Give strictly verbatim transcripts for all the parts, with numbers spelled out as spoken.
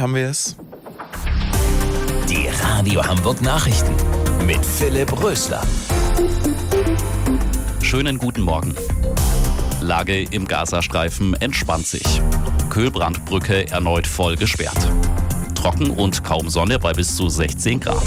haben wir es. Die Radio Hamburg Nachrichten mit Philipp Rösler. Schönen guten Morgen. Lage im Gazastreifen entspannt sich. Köhlbrandbrücke erneut voll gesperrt. Trocken und kaum Sonne bei bis zu sechzehn Grad.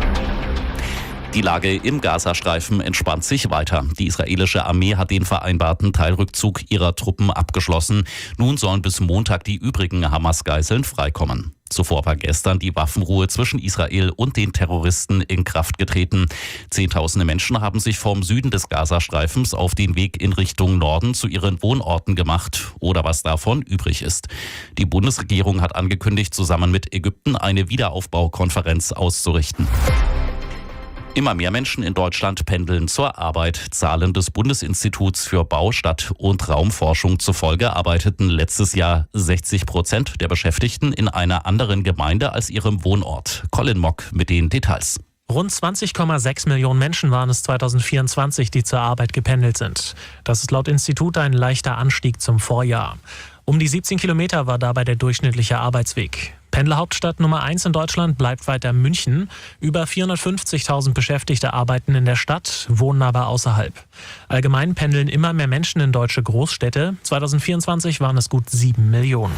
Die Lage im Gazastreifen entspannt sich weiter. Die israelische Armee hat den vereinbarten Teilrückzug ihrer Truppen abgeschlossen. Nun sollen bis Montag die übrigen Hamas-Geiseln freikommen. Zuvor war gestern die Waffenruhe zwischen Israel und den Terroristen in Kraft getreten. Zehntausende Menschen haben sich vom Süden des Gazastreifens auf den Weg in Richtung Norden zu ihren Wohnorten gemacht oder was davon übrig ist. Die Bundesregierung hat angekündigt, zusammen mit Ägypten eine Wiederaufbaukonferenz auszurichten. Immer mehr Menschen in Deutschland pendeln zur Arbeit. Zahlen des Bundesinstituts für Bau-, Stadt- und Raumforschung zufolge arbeiteten letztes Jahr sechzig Prozent der Beschäftigten in einer anderen Gemeinde als ihrem Wohnort. Colin Mock mit den Details. Rund zwanzig Komma sechs Millionen Menschen waren es zweitausendvierundzwanzig, die zur Arbeit gependelt sind. Das ist laut Institut ein leichter Anstieg zum Vorjahr. Um die siebzehn Kilometer war dabei der durchschnittliche Arbeitsweg. Pendlerhauptstadt Nummer eins in Deutschland bleibt weiter München. Über vierhundertfünfzigtausend Beschäftigte arbeiten in der Stadt, wohnen aber außerhalb. Allgemein pendeln immer mehr Menschen in deutsche Großstädte. zweitausendvierundzwanzig waren es gut sieben Millionen.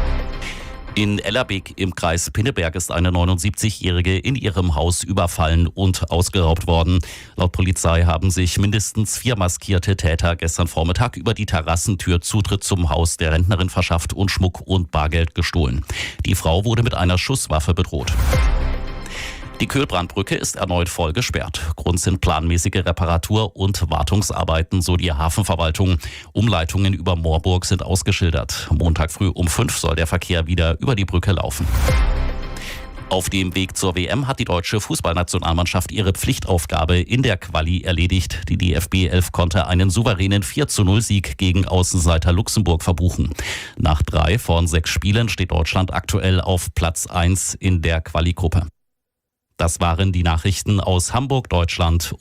In Ellerbeck im Kreis Pinneberg ist eine neunundsiebzigjährige in ihrem Haus überfallen und ausgeraubt worden. Laut Polizei haben sich mindestens vier maskierte Täter gestern Vormittag über die Terrassentür Zutritt zum Haus der Rentnerin verschafft und Schmuck und Bargeld gestohlen. Die Frau wurde mit einer Schusswaffe bedroht. Die Köhlbrandbrücke ist erneut voll gesperrt. Grund sind planmäßige Reparatur- und Wartungsarbeiten, so die Hafenverwaltung. Umleitungen über Moorburg sind ausgeschildert. Montag früh um fünf soll der Verkehr wieder über die Brücke laufen. Auf dem Weg zur W M hat die deutsche Fußballnationalmannschaft ihre Pflichtaufgabe in der Quali erledigt. Die D F B elf konnte einen souveränen vier zu null Sieg gegen Außenseiter Luxemburg verbuchen. Nach drei von sechs Spielen steht Deutschland aktuell auf Platz eins in der Quali-Gruppe. Das waren die Nachrichten aus Hamburg, Deutschland.